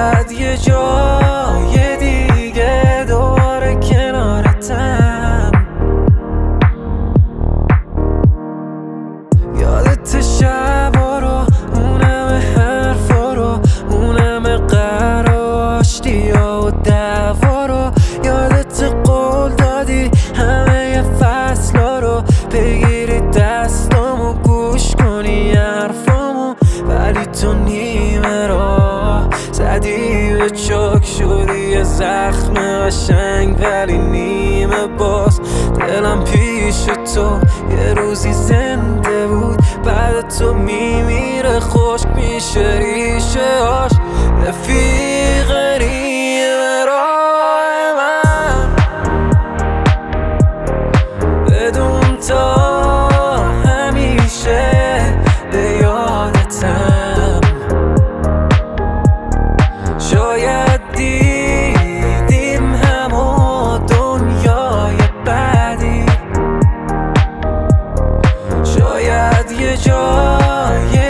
شاید یه جای دیگه دوباره کنارتم. یادت شبا رو، اون همه حرفا رو، اون همه قهر و آشتیا و دعوا رو. یادت قول دادی همه فصلا رو بگیری دستامو گوش کنی حرفامو، ولی تو نیمه راه زدی به چاک شدی یه زخم قشنگ ولی نیمه باز. دلم پیش تو یه روزی زنده بود، بعد تو میمیره خشک میشه ریشه هاش. رفیق نیمه راه من بدون تا همیشه به یادتم. شاید دیدیم همو دنیای بعدی، شاید یه جای